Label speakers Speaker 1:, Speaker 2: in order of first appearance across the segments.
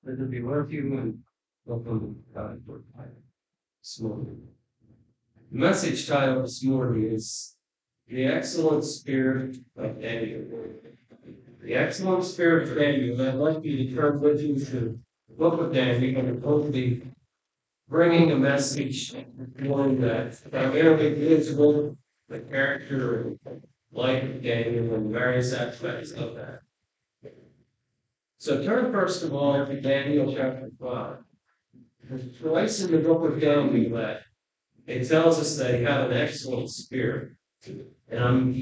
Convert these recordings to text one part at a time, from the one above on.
Speaker 1: Let it be with you and welcome to God for this morning. The message title this morning is The Excellent Spirit of Daniel. The Excellent Spirit of Daniel. I'd like you to turn with you to the book of Daniel, and we'll be bringing a message, one that primarily deals with the character and life of Daniel and various aspects of that. So turn first of all to Daniel chapter 5. There's twice in the book of Daniel that it tells us that he had an excellent spirit. And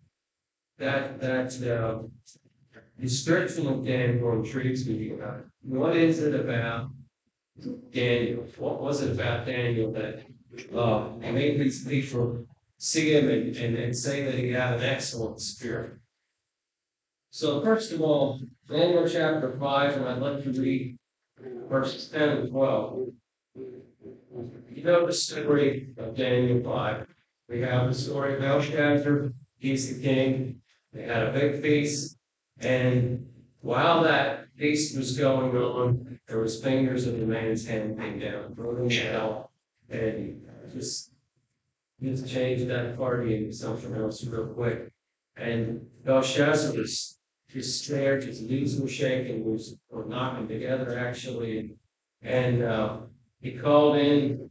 Speaker 1: that description of Daniel intrigues me. What is it about Daniel? What was it about Daniel that made these people see him and say that he had an excellent spirit? So first of all, Daniel chapter 5, and I'd like to read verses 10 and 12. You know the story of Daniel 5. We have the story of Belshazzar. He's the king. They had a big feast. And while that feast was going on, there was fingers of the man's hand came down, thrown him out, and he just changed that party into something else real quick. And Belshazzar was just scared, his knees were shaking, were knocking together actually. And he called in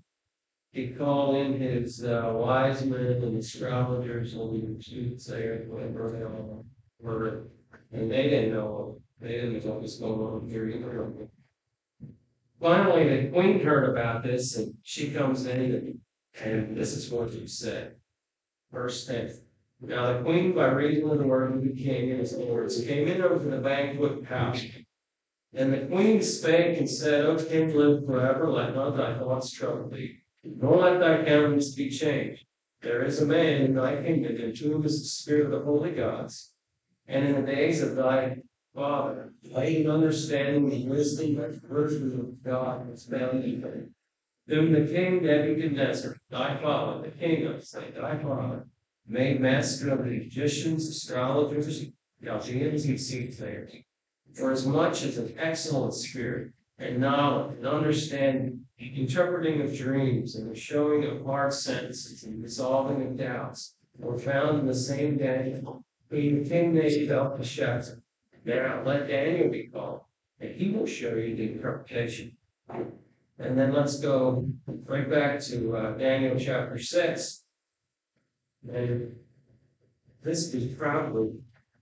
Speaker 1: his wise men and astrologers and soothsayers, whatever they all were, and they didn't know. They didn't know what was going on here either. Finally, the queen heard about this, and she comes in, and this is what she said. Verse 10. Now the queen, by reason of the word of the king and his lords, came in over the banquet house. And the queen spake and said, O king, live forever, let not thy thoughts trouble thee, nor let thy countenance be changed. There is a man in thy kingdom in whom is the spirit of the holy gods, and in the days of thy father, light understanding and wisdom and virtue of God was found in him, whom the king Nebuchadnezzar, thy father, the king of thy father, made master of the Egyptians, astrologers, Chaldeans, and soothsayers. For as much as an excellent spirit and knowledge and understanding, interpreting of dreams and the showing of hard sentences and resolving of doubts were found in the same Daniel, whom the king named Belteshazzar. Now let Daniel be called, and he will show you the interpretation. And then let's go right back to Daniel chapter 6. And this is probably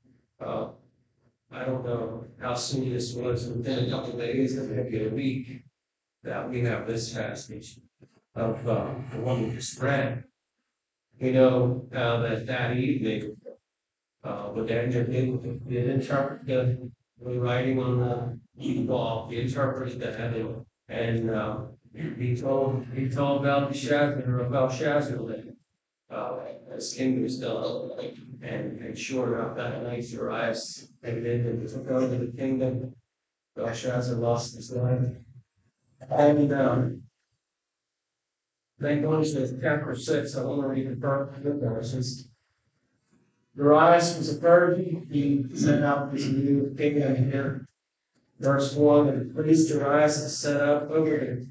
Speaker 1: I don't know how soon this was, within a couple of days, maybe a week, that we have this passage of the one we just read. We know that evening, what Daniel did interpret the writing on the wall, he interpreted that, and he told Belshazzar that his kingdom was still open. And sure enough, that night Darius came in and took over the kingdom. Belshazzar lost his life. And then goes to chapter 6. I want to read the verses. Darius was a virgin. He set up his new kingdom here. Verse 1, and the priest Darius set over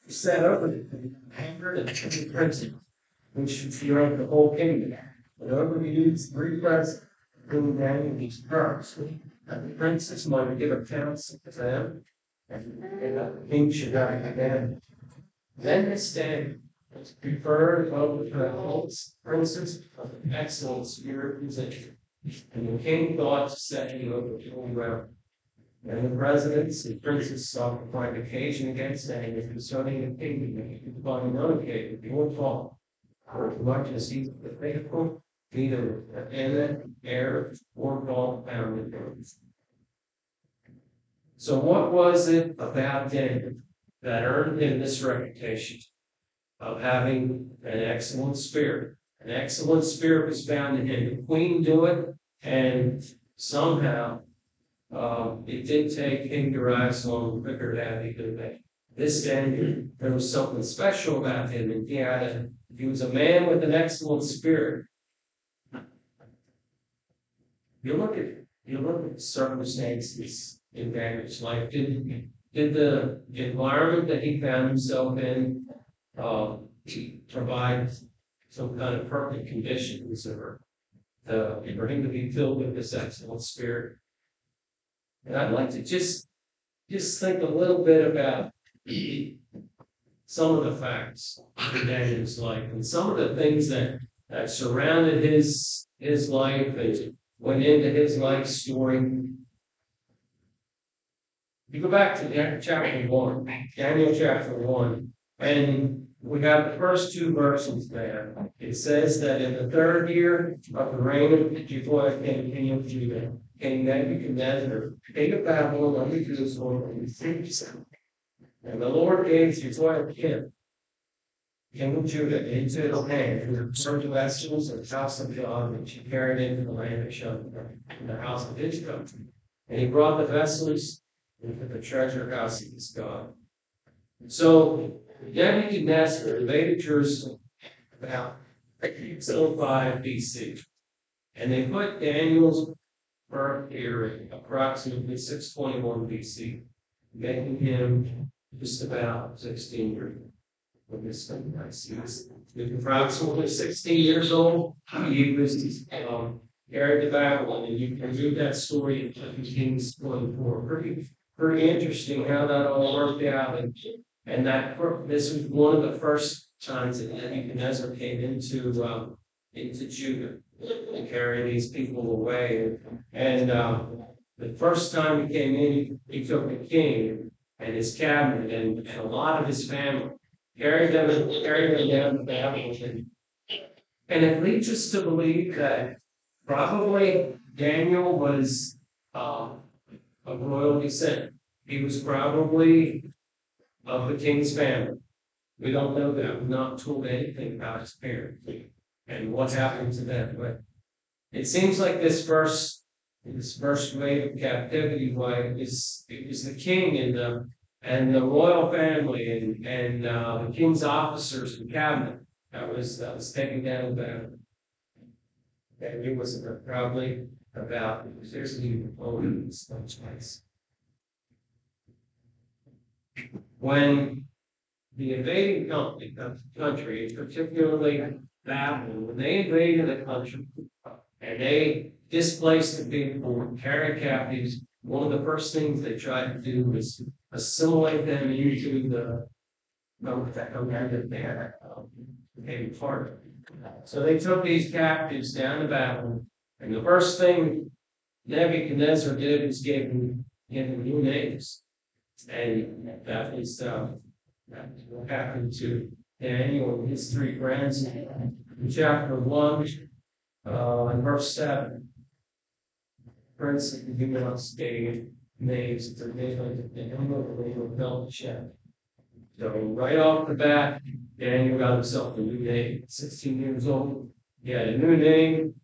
Speaker 1: 120 princes, which throughout the whole kingdom. And over the youths, 3 princes, whom Daniel these terms. And the princes might give accounts to them, and the king should die again. Then this Daniel was preferred above the princes of an excellent spirit position. And the king thought to set him over the whole realm. And the presidents and princes sought to find occasion against Daniel concerning the kingdom, and he could find no occasion, nor fault. For as much as he was faithful, neither an error or fault found in him. So what was it about Daniel that earned him this reputation of having an excellent spirit? An excellent spirit was found in him. The queen knew it, and somehow it did take King Darius long quicker than he could have. This Daniel, there was something special about him, and he was a man with an excellent spirit. You look at the circumstances in Daniel's life. did the environment that he found himself in provide some kind of perfect conditions for him to be filled with this excellent spirit? And I'd like to just think a little bit about some of the facts in Daniel's life and some of the things that surrounded his life and went into his life story. You go back to chapter 1, Daniel chapter 1, and we have the first two verses there. It says that in the third year of the reign of Jehoiakim, king of Judah, King Nebuchadnezzar, king of Babylon, under Jerusalem, and the Lord gave Jehoiakim, king of Judah, into his hand, who preserved the vessels of the house of God, which he carried into the land of Shinar, in the house of his country. And he brought the vessels into the treasure house of his God. So Nebuchadnezzar invaded Jerusalem about 605 BC, and they put Daniel's birth year at approximately 621 BC, making him just about 16 years old. When this thing he was approximately 16 years old. He was carried to Babylon, and you can read that story in 2 Kings 24. Pretty interesting how that all worked out, and that this was one of the first times that Nebuchadnezzar came into Judah to carry these people away. And the first time he came in, he took the king and his cabinet and a lot of his family, carried them down to Babylon. And it leads us to believe that probably Daniel was of royal descent. He was probably of the king's family. We don't know that. We're not told anything about his parents and what happened to them. But it seems like this first wave of captivity, it was the king and the royal family and the king's officers and cabinet that was taken down there. And it was probably about there's even in some place. When the invading country, particularly Babylon, when they invaded the country and they displaced the people and carried captives, one of the first things they tried to do was assimilate them into the land that they had became part of. So they took these captives down to Babylon, and the first thing Nebuchadnezzar did was give them new names. And that is what happened to Daniel and his three friends in chapter 1 and verse 7. Prince of the Huguenots gave names to the name of Belteshazzar. So right off the bat, Daniel got himself a new name. 16 years old, he had a new name.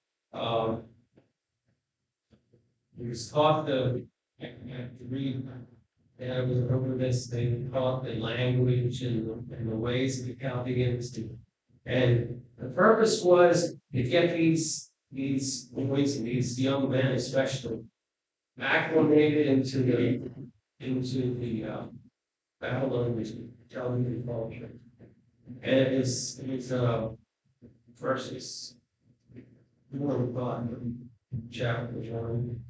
Speaker 1: He was taught to read. And I was over this. They taught the language and the ways of the Chaldeans. And the purpose was to get these boys and these young men, especially, acclimated into the Babylonian Chaldean culture. And it was verses 4 and 5, chapter 1.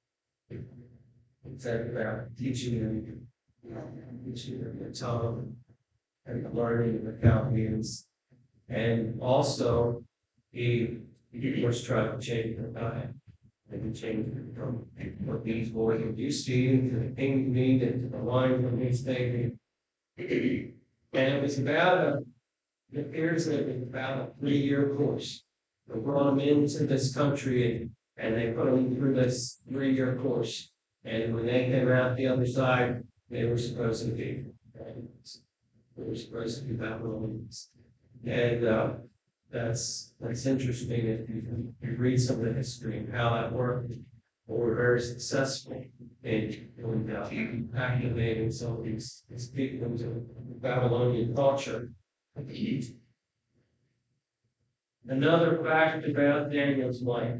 Speaker 1: It's about teaching them the tongue and the learning of the Chaldeans. And also, he was trying to change their diet. And he changed it from what these boys were used to eating to the pink meat and to the wine from these things. And it was it appears that it was about a 3-year course. They brought them into this country and they put them through this 3-year course. And when they came out the other side, they were supposed to be Babylonians. And that's interesting if you read some of the history and how that worked. They were very successful in acclimating some of these people into Babylonian culture. Another fact about Daniel's life.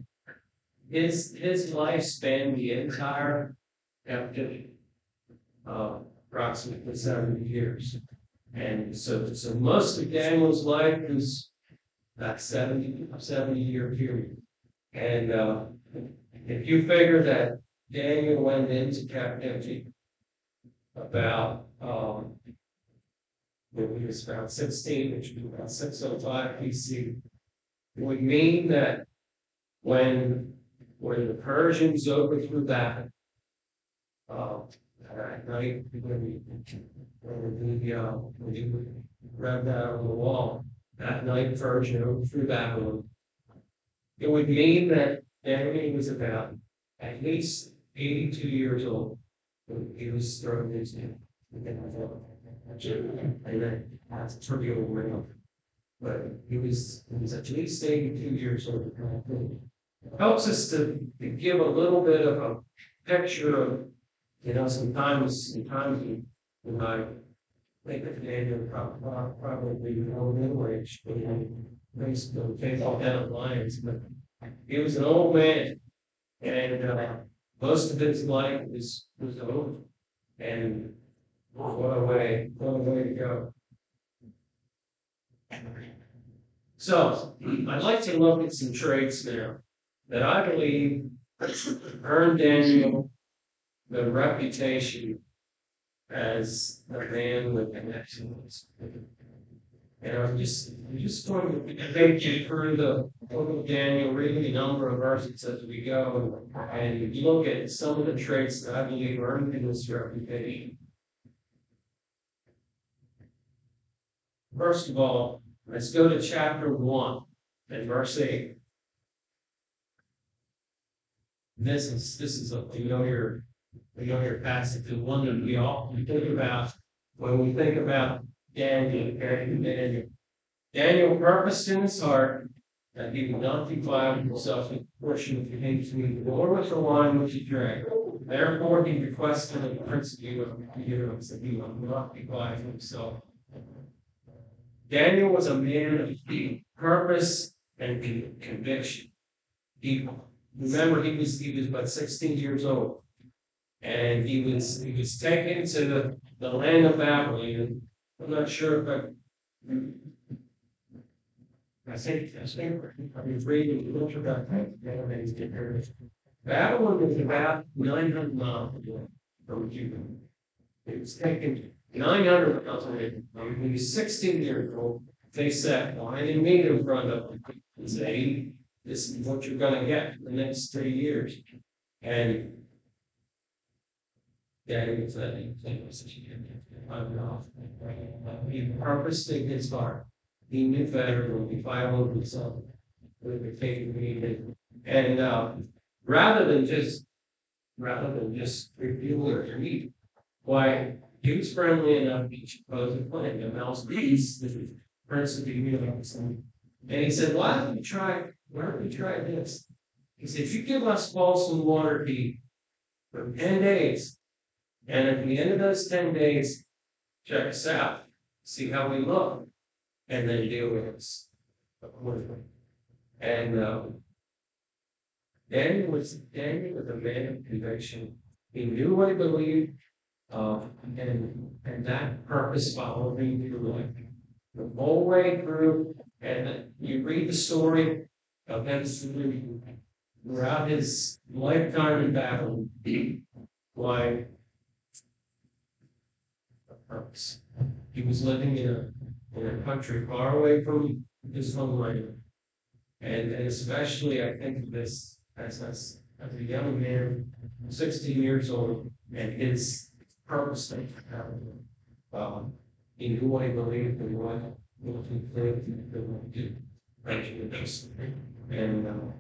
Speaker 1: His life spanned the entire captivity, from approximately 70 years. And so most of Daniel's life is that 70-year period. And if you figure that Daniel went into captivity about when he was about 16, which would be about 605 BC, it would mean that when the Persians overthrew Babylon, at night when you read that on the wall, that night Persia overthrew Babylon, it would mean that Daniel was about at least 82 years old when he was thrown into and then that's trivial around. But he was at least 82 years old. It helps us to give a little bit of a picture of, sometimes when I think of Daniel probably middle age, but basically faithful head of lions, but he was an old man, and most of his life was over. And what a way to go. So I'd like to look at some traits now that I believe earned Daniel the reputation as a man with connections. And I'm just going to take you through the book of Daniel, reading a number of verses as we go, and look at some of the traits that I believe earned him this reputation. First of all, let's go to chapter 1 and verse 8. This is a familiar passage, the one that we think about when we think about Daniel. Daniel purposed in his heart that he would not defile himself with a portion of the king's meat, nor with the wine which he drank. Therefore he requested of the prince of Eunuchs that he would not defile himself. Daniel was a man of purpose and conviction. Remember, he was but 16 years old, and he was taken to the land of Babylon. I'm not sure if I think I was reading a little about that. Babylon was about 900 miles away from Judah. It was taken 900 miles away. When he was 16 years old, they said, "Well, I didn't meet in front of him." He said, "Hey, this is what you're going to get for the next 3 years." And Daniel said, he purposed in his heart. He knew better than he followed himself with the faith he needed. And rather than just review or read, why he was friendly enough to propose a plan. The mouse peace, the prince of the Eunuchs. And he said, why don't we try this? He said, if you give us balsam water tea for 10 days, and at the end of those 10 days, check us out, see how we look, and then deal with us accordingly. And Daniel was a man of conviction. He knew what he believed, and that purpose followed him through life. The whole way through, and you read the story of him throughout his lifetime in Babylon, why the purpose. He was living in a country far away from his homeland. And especially I think of this as a young man, 16 years old, and his purpose. He knew what he believed and what he lived and what he did. And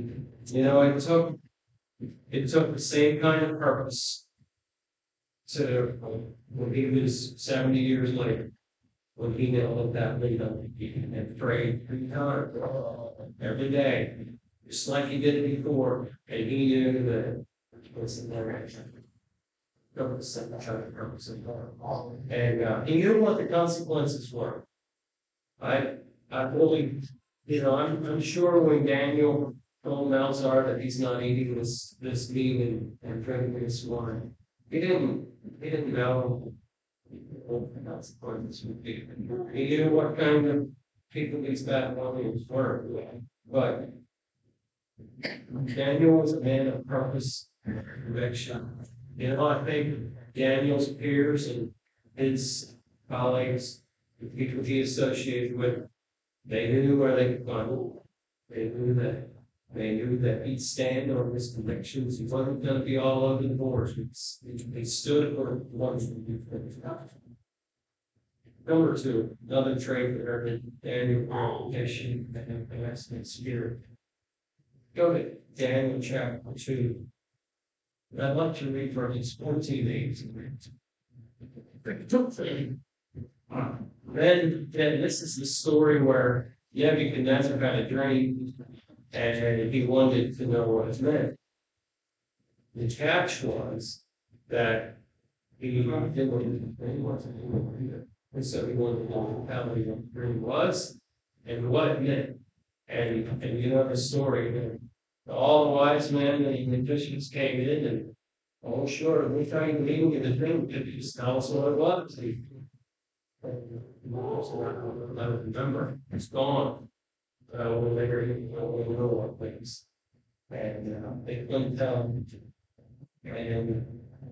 Speaker 1: it took the same kind of purpose to when he was 70 years later, when he knelt at that window and prayed 3 times every day, just like he did it before, and he knew that it was in direction. And he knew what the consequences were. I really, I'm sure when Daniel told Melzar that he's not eating this meat and drinking this wine, he didn't know what consequences would be. He knew what kind of people these Babylonians were. But Daniel was a man of purpose and conviction. You know, I think Daniel's peers and his colleagues, the people he associated with, they knew where they could go. They knew that he'd stand on his convictions. He wasn't going to be all over the boards. They stood for the ones that he finished. Number two, another trait that are Daniel repetition and investment spirit. Go to Daniel chapter 2. And I'd like to read verses 14 to 18. Then this is the story where Nebuchadnezzar had a dream and he wanted to know what it meant. The catch was that he wasn't read it. And so he wanted to know how the dream was and what it meant. And you know the story. All the wise men and the magicians came in and, oh, sure, we're trying to mean in the dream. Could you just tell us what it was? I don't remember. It's gone. When later, we know what things. And they couldn't tell. And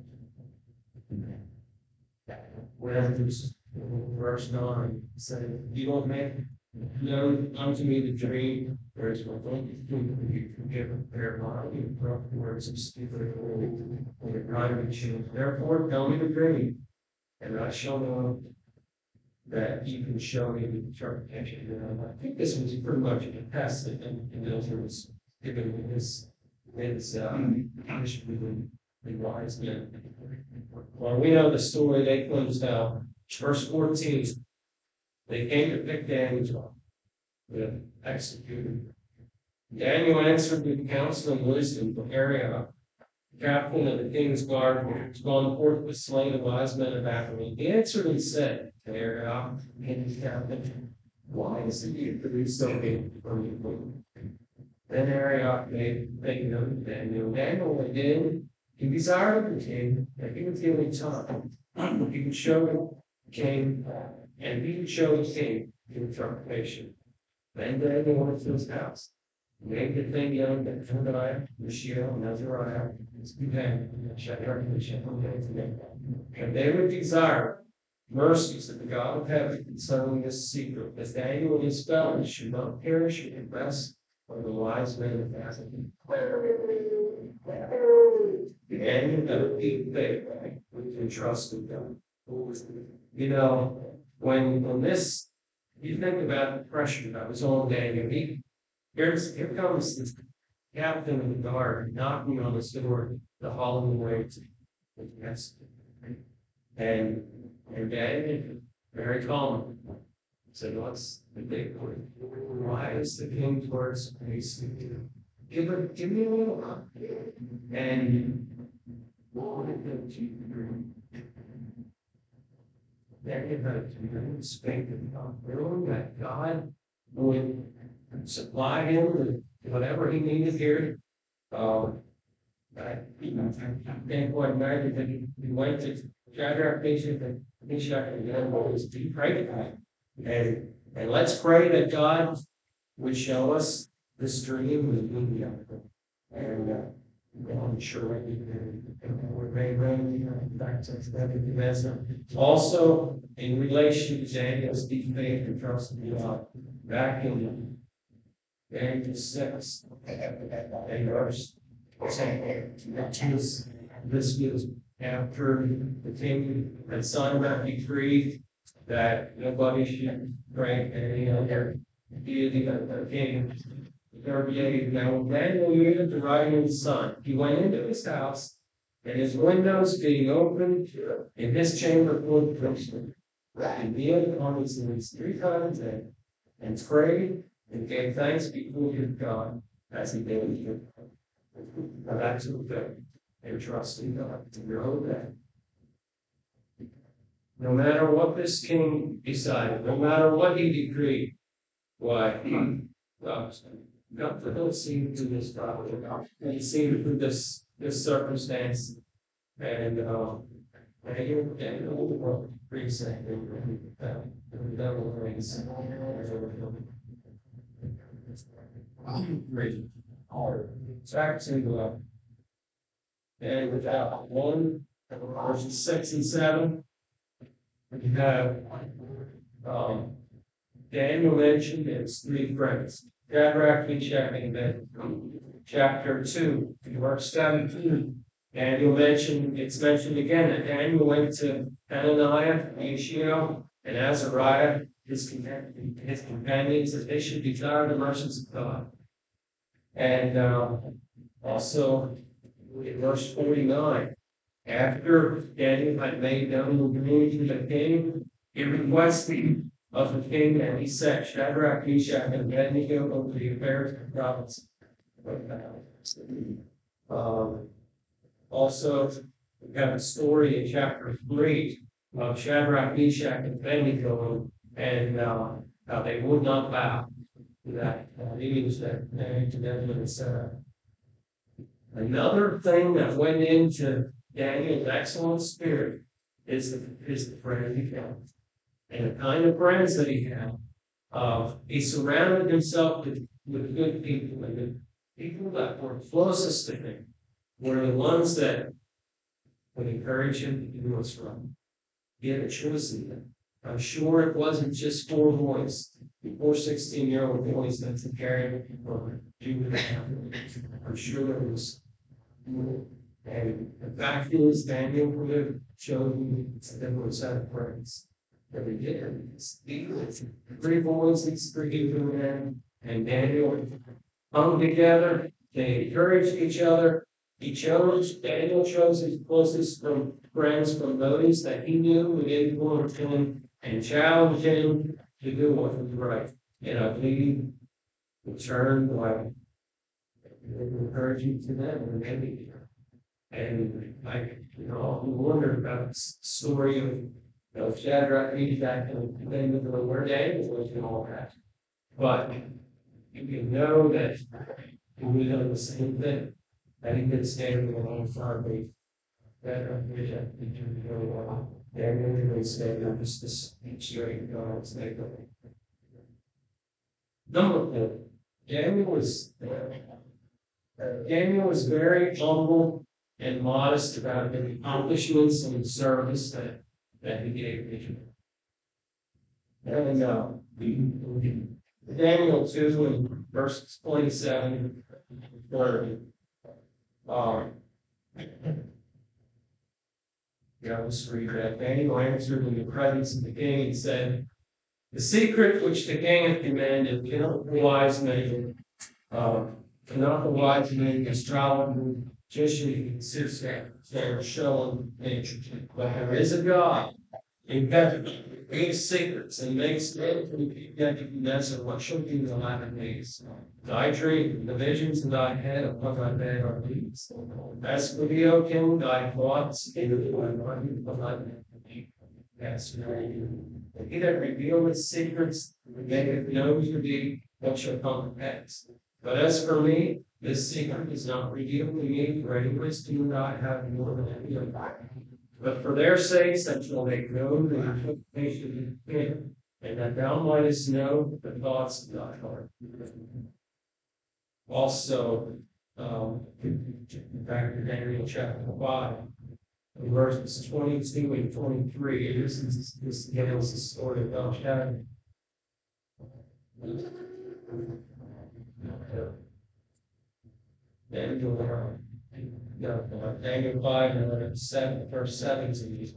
Speaker 1: when verse 9 said, you don't make known unto me the dream, there is one thing you forgive their mind, words of stupid or the private change. Therefore, tell me the dream, and I shall know that you can show me the interpretation. And I think this was pretty much a test that Nebuchadnezzar was given his punishment with the wise men. Well, we know the story. They closed out. Verse 14. They came to pick Daniel. They executed. Daniel answered with counsel and wisdom from Arioch, captain of the king's guard, who was gone forth with slain the wise men of Babylon. He answered and said to Arioch, king's captain, why is it you produce so many from you? Then Arioch made known to Daniel. Daniel went in. He desired the king that he would give him time. He could show the king, and he would show the king the interpretation. Then Daniel went to his house. He made the thing young that Hananiah, Mishael, and Azariah, his companion, Shadrach, Meshach, and Abednego. And they would desire mercies of the God of heaven concerning this secret, that Daniel and his fellows should not perish in the rest of the wise men of Babylon. And that deep faith, we can trust in God. You know, when this, you think about the pressure that was on Daniel. Here comes this captain of the guard knocking on his door, the Holloway way to yes. And Daniel, very calm, said, what's the big word? Why is the king towards me? Give me a little. And what did the chief dream? Daniel had a spake about that God would supply him with whatever he needed here. I can't quite imagine that he went to Shadrach, Meshach, and Abednego to pray to God. And let's pray that God would show us this dream with India. And I'm sure we're very back to Nebuchadnezzar. Also, in relation to Daniel's deep faith and trust in God, back in Daniel 6 and verse 10, this was after the king had signed that decree that nobody should pray any other deity than the king. Now, Daniel knew the writing of the sun. He went into his house, and his windows being opened, in his chamber full of crimson. And kneeled on his knees 3 times a day, and prayed and gave thanks before his God as he daily did. Now that's the faith and trust in God to grow that. No matter what this king decided, no matter what he decreed, why, God don't see through this problem. He see through this circumstance, and Daniel precinct, the devil rings. Great. Back to and without one, verses 6 and 7, we have Daniel mentioned his three friends, Shadrach, Meshach, and Abednego. Chapter 2, verse 17. Daniel mentioned, it's mentioned again that Daniel went to Hananiah, Mishael, and Azariah, his companions, that they should desire the mercies of God. And also, in verse 49, after Daniel had made known the community to the king, he requested of the king that he set Shadrach, Meshach, and Abednego over the affairs of the province. Also, we have a story in chapter 3 of Shadrach, Meshach, and Abednego, and how they would not bow to that image that Nebuchadnezzar had set up. Another thing that went into Daniel's excellent spirit is the friend he found. And the kind of friends that he had. He surrounded himself with good people, and the people that were closest to him were the ones that would encourage him to do what's right. He had a choice in them. I'm sure it wasn't just four 16-year-old boys that took care of him or do that. I'm sure there was more. And the fact is, Daniel would have chosen a set of friends. That we did. These three boys, these three Hebrew men, and Daniel hung together. They encouraged each other. Daniel chose his closest friends from those that he knew would influence him and challenge him to do what was right. And I believe in turn, like encouraging to them and maybe. And I wonder about the story of Shadrach, Meshach, and Abednego were Daniel was and all that. But you can know that he would have done the same thing. That he could stand alongside me. Shadrach, Meshach, and Abednego. Daniel would stand up just to speak straight God's name. Number 4. Daniel was very humble and modest about the accomplishments and the service that he gave Israel. And Daniel 2 in verses 27 and 30. Let's read that. Daniel answered in the presence of the king and said, the secret which the king hath commanded cannot the wise men, astrologer, magician, soothsayer, shown nature. But there is a God in heaven who reads secrets and makes known to Nebuchadnezzar what shall be the latter days. Thy dream, the visions in thy head upon thy bed are these. As for thee, O king, thy thoughts in thy mind will not be cast away. He that revealeth secrets maketh known to thee what shall come to pass. But as for me, this secret is not revealed to me, for any wisdom that I have more than any of them. But for their sakes, that shall make known the interpretation of him, and that thou mightest know the thoughts of thy heart. Also, back to Daniel chapter 5, verses 22 and 23, this tells the story of Belshazzar. Daniel 5 and 7, verse 17.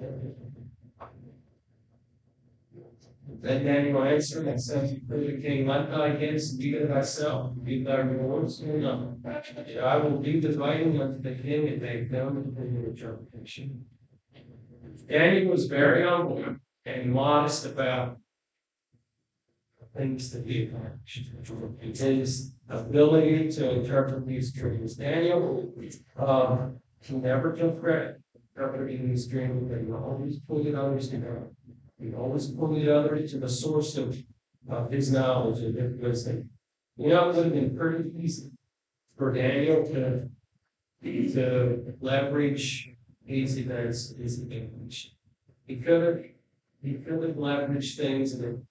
Speaker 1: Then Daniel answered and said to the king, let thy gifts be to thyself, be thy rewards to another. I will do the writing unto the king and make known to him the interpretation. Daniel was very humble and modest about things that he accomplished. His ability to interpret these dreams. Daniel, he never took credit interpreting these dreams, but he always pointed others to God. He always pointed others to the source of his knowledge and his wisdom. It would have been pretty easy for Daniel to leverage these events, these advantage. He could have, he could have leveraged things, and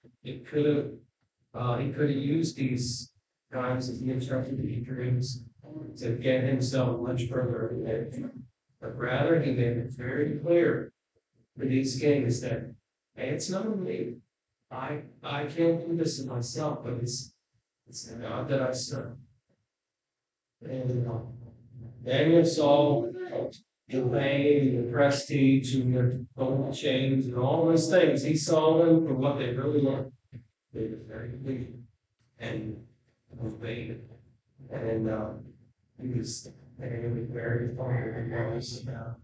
Speaker 1: he could have used these times as instructed dreams to get himself much further ahead. But rather, he made it very clear for these kings that, hey, it's not me. I can't do this in myself, but it's the God that I serve. And Daniel saw the fame, the prestige, and the gold chains, and all those things. He saw them for what they really were. They were very clean and obeyed it. And he was very fond of those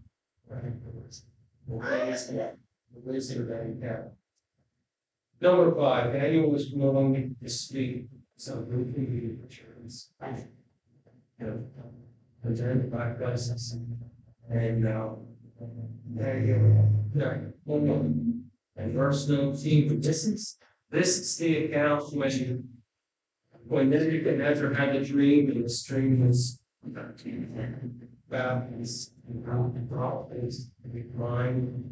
Speaker 1: the wisdom that he had. Number five, Daniel was willing to speak some goofy pictures. You know, identified places. And there you go. And verse 19, this is the account when Nebuchadnezzar had a dream, and the stream was about his prophets decline.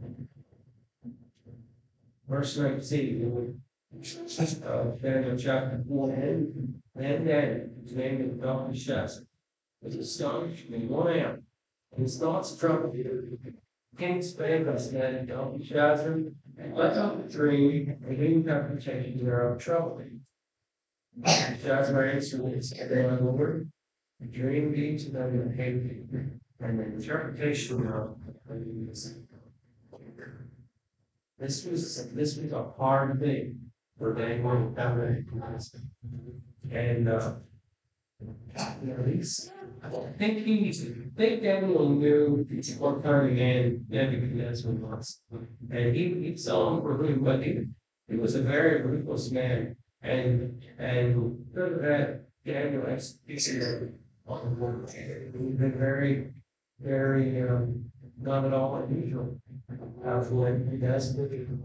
Speaker 1: Verse 19, Daniel chapter 4, and Daniel, his name is Belteshazzar, was astonished and went out, and his thoughts troubled him. The king spake and said, Belteshazzar, let out the dream, and the interpretation thereof trouble thee. Belteshazzar answered and said, my lord, the dream be to them that hate thee, and the interpretation thereof this was a hard thing for Daniel to have and I think Daniel knew what kind of man Nebuchadnezzar was. And he saw him for who but he was a very ruthless man. And could have had Daniel executed on the word. He'd been very not at all unusual. When he does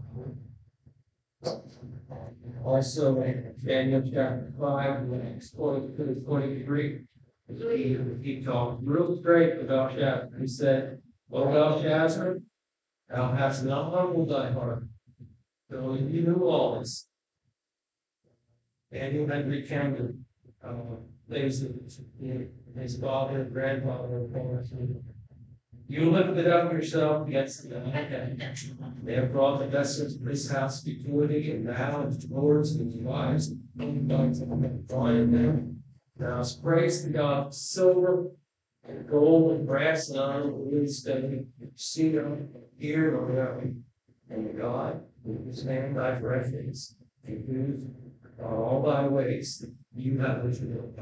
Speaker 1: also Daniel chapter 5, next 20 to 23. He talked real straight to Belshazzar. He said, "O Belshazzar, thou hast not humbled thy heart, though you knew all this." Daniel had recounted things that his father and grandfather and parents. You lifted up yourself against them. They have brought the vessels of this house before thee, and thou and the lords and the wives and them. Now praise the God of silver and gold and brass and iron, wood, stone, cedar, ear, and oil, and the God whose name thy refuge, and whose are all thy ways that you have revealed.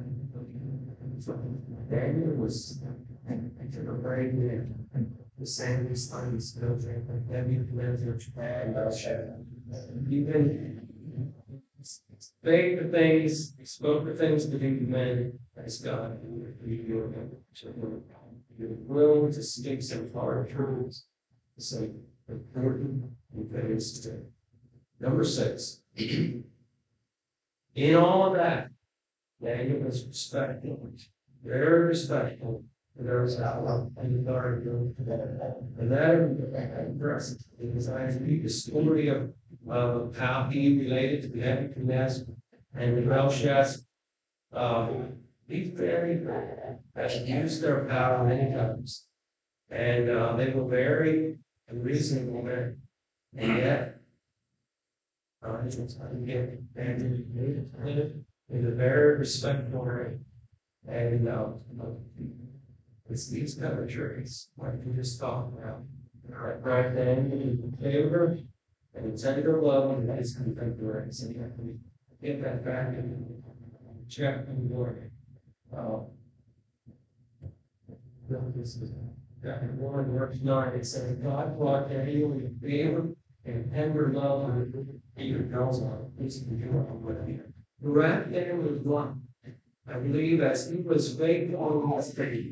Speaker 1: Daniel was a brave man. The same as things Nebuchadnezzar and Belshazzar. Even spake the things, spoke the things to the men as God revealed them to him. He was willing to speak some hard truths, some important things to do. Number 6. In all of that, Daniel was respectful, very respectful to those out and authority. And that impressive because I read the story of how he related to Nebuchadnezzar and the Belshazzar. These very used their power many times, and they were very reasonable men, and yet. In a very respectful way. And it's these kind of juries like we just talked about. Right then, in favor and tender love of his contemporaries. And you have to get that back and check and work. In 1 verse 9, it says, God brought Daniel in favor and tender love of even knows on this the rat there was one. I believe as he was faithful on his faith,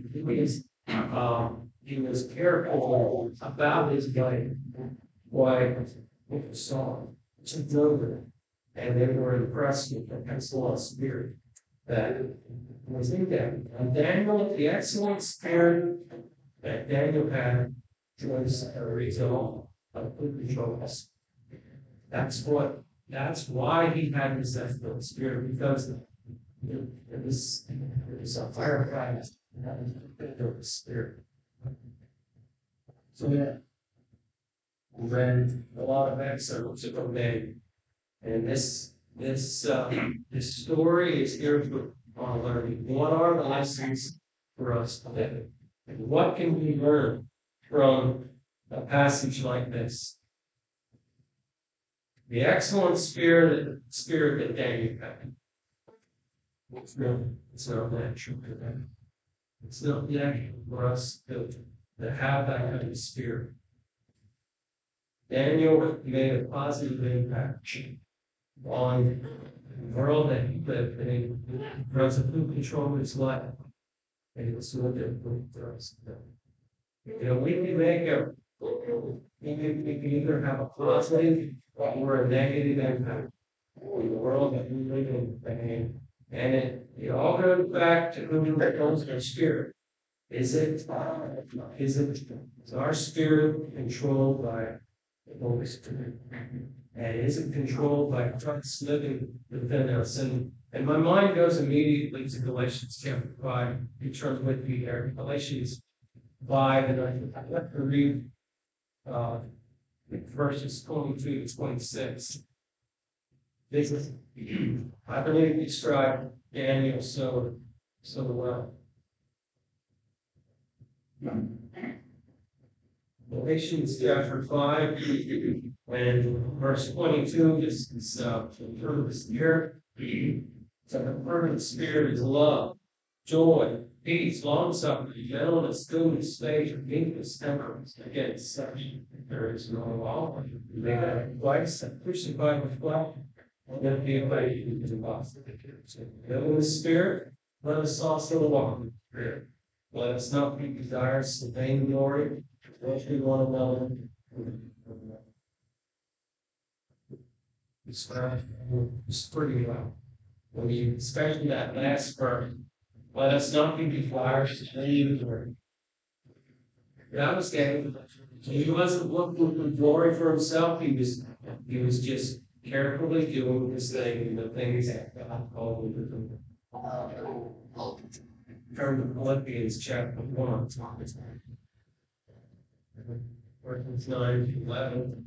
Speaker 1: he was careful about his life. Why people saw him, took over, and they were impressed with the excellent spirit that was in them. And Daniel, the excellent spirit that Daniel had was a result of the controls. That's why he had this excellent spirit, because it was a firefight of the spirit. So yeah, we read a lot of excerpts from Daniel. And this story is here for our learning. What are the lessons for us today? And what can we learn from a passage like this? The excellent spirit that Daniel had. It's not natural for them. It's not natural for us to have that kind of spirit. Daniel made a positive impact on the world that he lived in. He was who controlled his life. And it was so difficult for us. We can make we can either have a positive or a negative impact on the world that we live in. And it all goes back to who controls our spirit. Is our spirit controlled by the Holy Spirit? And is it controlled by Christ living within us? And my mind goes immediately to Galatians chapter 5. You turn with me there. Galatians 5, and I have to read verses 22 to 26. This is, I believe, describe Daniel so well. Galatians chapter 5 and verse 22 is the fruit of the Spirit. So the fruit of the Spirit is love, joy, peace, long suffering, gentleness, goodness, faith, meekness, temperance. Against such there is no law. They have twice and crucified with flesh, and then be obeyed to the gospel. So in the Spirit, let us also walk in the Spirit. Let us not be desirous of vainglory, worship one another. It's pretty well. When you, especially that last verse, let us not be desirous of vainglory. That was David. He wasn't looking for glory for himself. He was just carefully doing his thing, the things that God called him to do. Turn to Philippians chapter 1. Verses 9 to 11.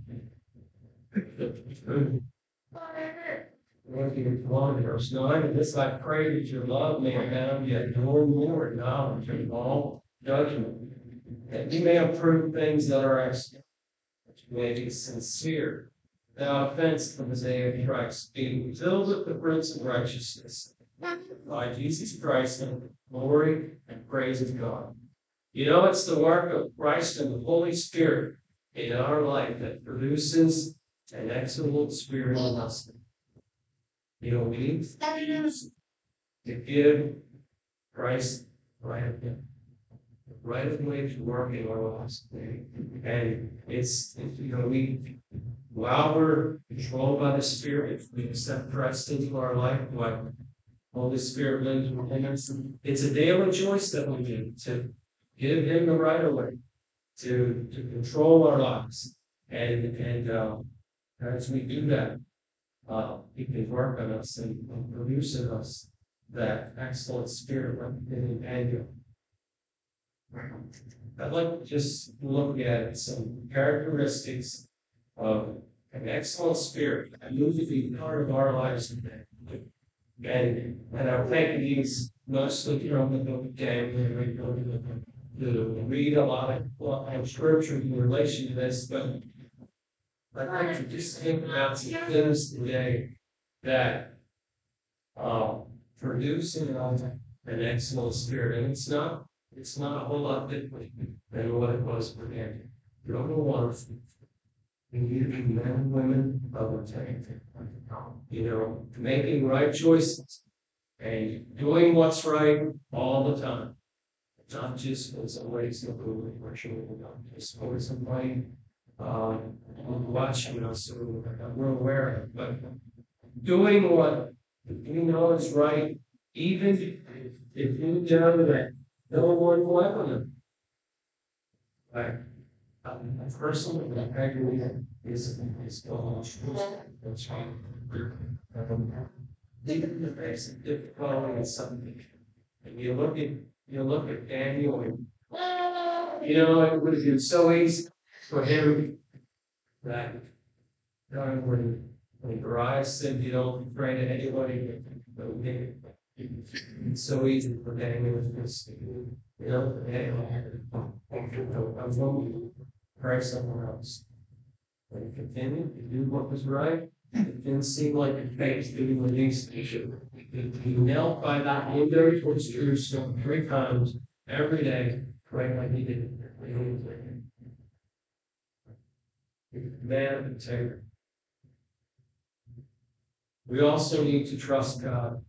Speaker 1: Philippians 1, verse 9. And this I pray that your love may abound yet more knowledge of all judgment, that you may approve things that are excellent, that you may be sincere, without offense from the day of Christ, being filled with the fruits of righteousness by Jesus Christ and the glory and praise of God. It's the work of Christ and the Holy Spirit in our life that produces an excellent spirit in us. We need to give Christ right of way to work in our lives. And while we're controlled by the Spirit, we accept Christ into our life, like Holy Spirit lives within us. It's a daily choice that we do to give Him the right of way to control our lives. And as we do that, He can work on us and produce in us that excellent spirit in Daniel. I'd like to just look at some characteristics of an excellent spirit that needs to be part of our lives today. And I'm taking these mostly from the book of Daniel, to read a lot of scripture in relation to this, but I'd like to just think about some things today that produce in us an excellent spirit. And it's not a whole lot different than what it was for Daniel. Number one, we need to be men and women of integrity. Making right choices and doing what's right all the time. Not just when somebody's looking or just for somebody watching us or we're aware of, but doing what you know is right, even if you know that no one will ever know. Like, personally, I believe is going that's right. Even the basic difficulty is something. And you look at Daniel, and it would have been so easy for him that when Uriah said, don't pray to anybody, it's so easy for Daniel to just, hey, I'm going to pray somewhere else. But he continued to do what was right. It didn't seem like a faith doing the least issue. He knelt by that window towards Jerusalem 3 times every day, praying like he did. Man of integrity. We also need to trust God.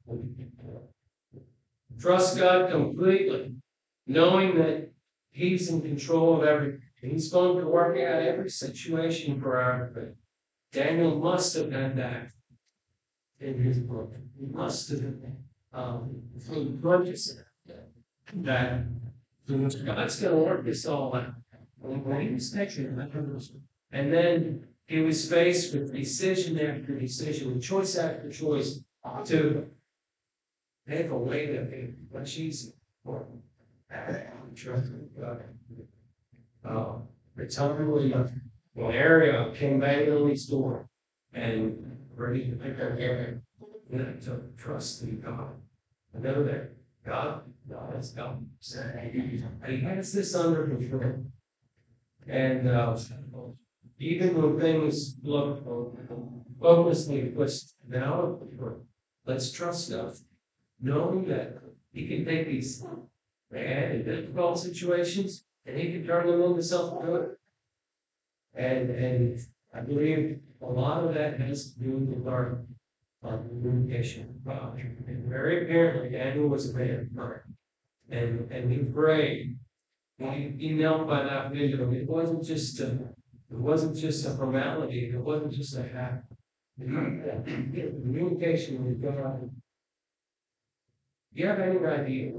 Speaker 1: Trust God completely, knowing that He's in control of everything. He's going to work out every situation for our good. Daniel must have done that in his book. He must have conscious that God's going to work this all out. When he was taking and then he was faced with decision after decision, choice after choice to take away that much easier for trust God. The time when Ariel came back to Lily's door and ready to pick up Aaron, to trust in God. I know that God has God. He has this under control. And even when things look hopelessly twisted, now let's trust God, knowing that He can take these bad and difficult situations and He can turn them into something good. And I believe a lot of that has to do with our communication. And very apparently, Daniel was a man of prayer, and he prayed. He knelt by that window. It wasn't just a formality. It wasn't just a habit. Communication with God. Do you have any idea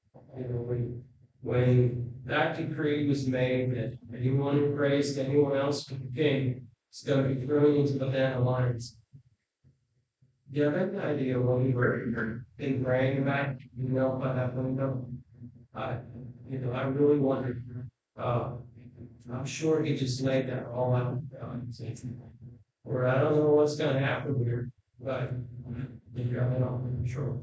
Speaker 1: when that decree was made that anyone who prays to anyone else but the king is going to be thrown into the den of lions? Do you have any idea what we were been praying about? By that window. I really wondered. I'm sure he just laid that all out. Or I don't know what's going to happen here, but I'm sure.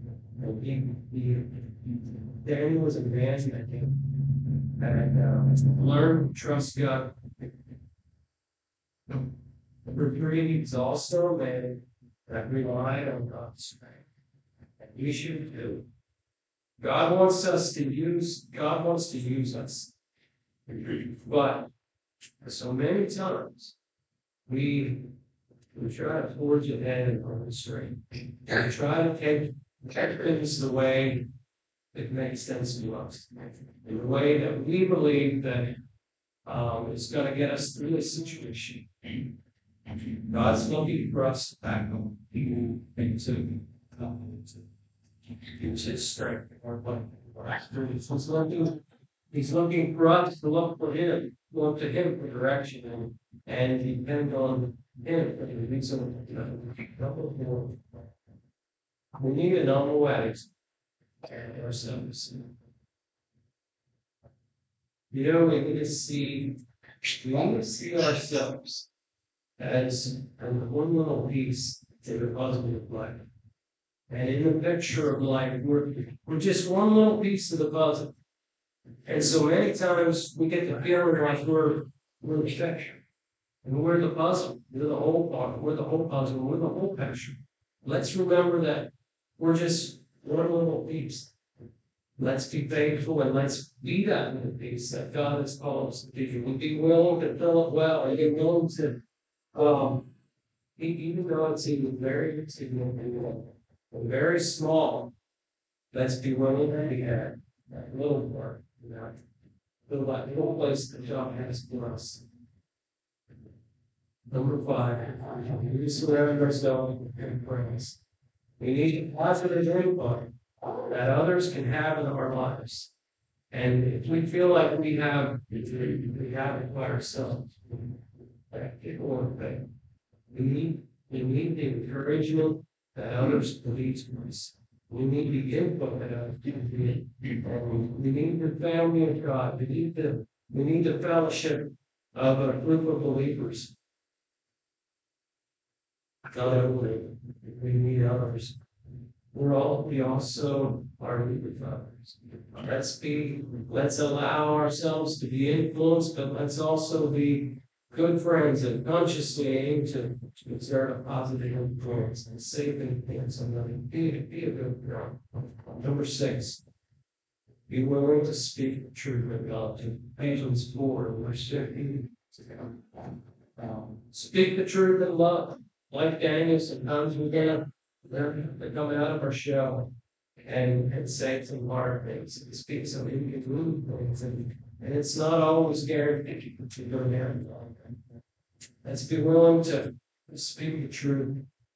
Speaker 1: Daniel was a man, I think, and learned to trust God. Number 3, he's also a man that relied on God's strength. And we should too. God wants to use us. But so many times we try to forge ahead on the straight. We try to take things the way it makes sense to us. In the way that we believe that is going to get us through this situation. God's looking for us to back up into His strength. He's looking for us to look for Him, look to Him for direction, and depend on Him for the reason. We need a normal attitude ourselves. We need to see ourselves as one little piece to the puzzle of life. And in the picture of life, we're just one little piece of the puzzle. And so many times we get the feeling like we're the picture. And we're the puzzle. We're the whole part. We're the whole puzzle. We're the whole picture. Let's remember that we're just one little piece. Let's be faithful and let's be that little piece that God has called us to be. We'll be willing to fill it well and be willing to, even though it's even very insignificant, very small, let's be willing to be had that little part, that little place that God has for us. Number 5, we surround ourselves with praise. We need a positive input that others can have in our lives. And if we feel like we have it by ourselves, like people want to think, we need the encouragement that others believe in us. We need the input that others believe. We need the family of God. We need the fellowship of a group of believers. Not only we need others. We also are leaders of others. Let's allow ourselves to be influenced, but let's also be good friends and consciously aim to exert a positive influence and safe influence on them. Be a good friend. Number 6, be willing to speak the truth of God. Ephesians 4, verse 15. Speak the truth in love. Like Daniel, sometimes we gotta learn to come out of our shell and say some hard things and speak some inconvenient things. And it's not always guaranteed to go down. Let's be willing to speak the truth.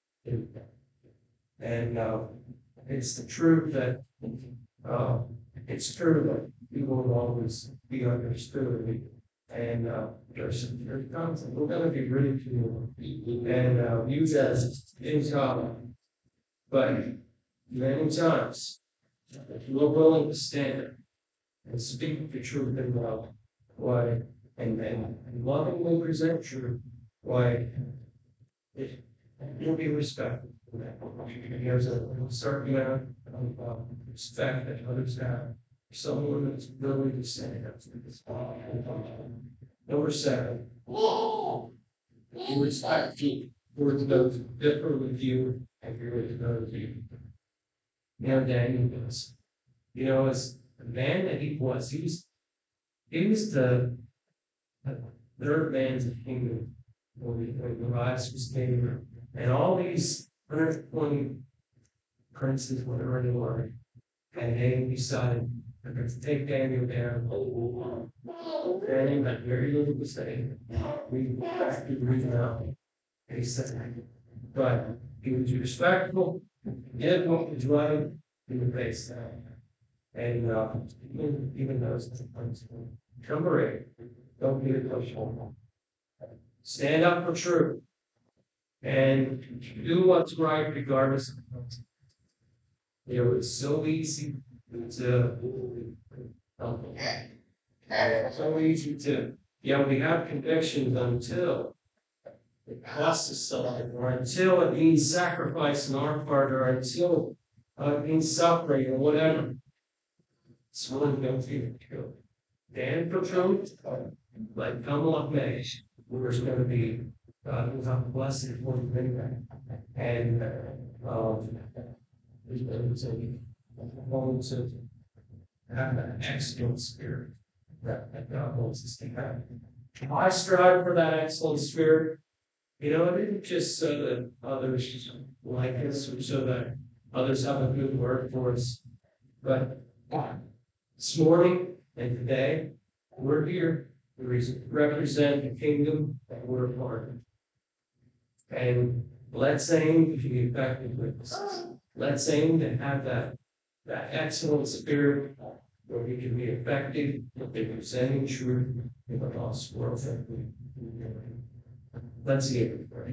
Speaker 1: And it's the truth that uh, it's true that we won't always be understood. And there's times that we're going to be ridiculed and used as income. But many times, if we're willing to stand and speak the truth in love, why, and lovingly present truth, why, it will be respected. There's a certain amount of respect that others have. Someone that's willing to stand up to this. Number 7, be respectful towards those who differ with you and agree with those you. Daniel was. As the man that he was the third man in the kingdom when the rise was king, and all these 120 princes, whatever they were, and they decided they're going to take Daniel down. Daniel had very little to say. We have to read now. And he said, but he was respectful, did what was right in the face that. And even those things. Number 8, don't be a pushover. Stand up for truth and do what's right regardless of the consequences. It's so easy to so easy to we have convictions until it costs us something, or until it means sacrifice on our part, or until it means suffering or whatever. It's willing to go through it. Dan for truth, like Kamala May, there's going to be God will have a blessing for you anyway. And there's going to have an excellent spirit that God wants us to have. I strive for that excellent spirit. It isn't just so that others like us or so that others have a good word for us, but this morning and today, we're here to represent the kingdom that we're a part of. And let's aim to be effective witnesses. Let's aim to have that excellent spirit where we can be effective in presenting truth in the lost world. Let's hear it.